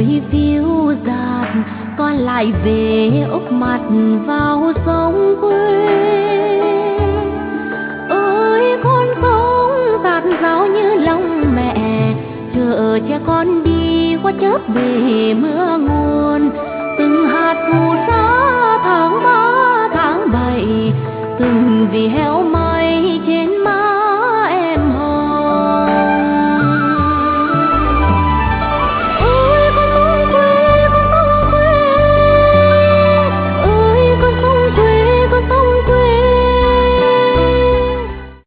mây phiêu dạt, con lại về úp mặt vào sông quê. Ôi con sông dạt dào như lòng mẹ, chờ che con đi qua chớp về mưa nguồn, từng hạt phù sa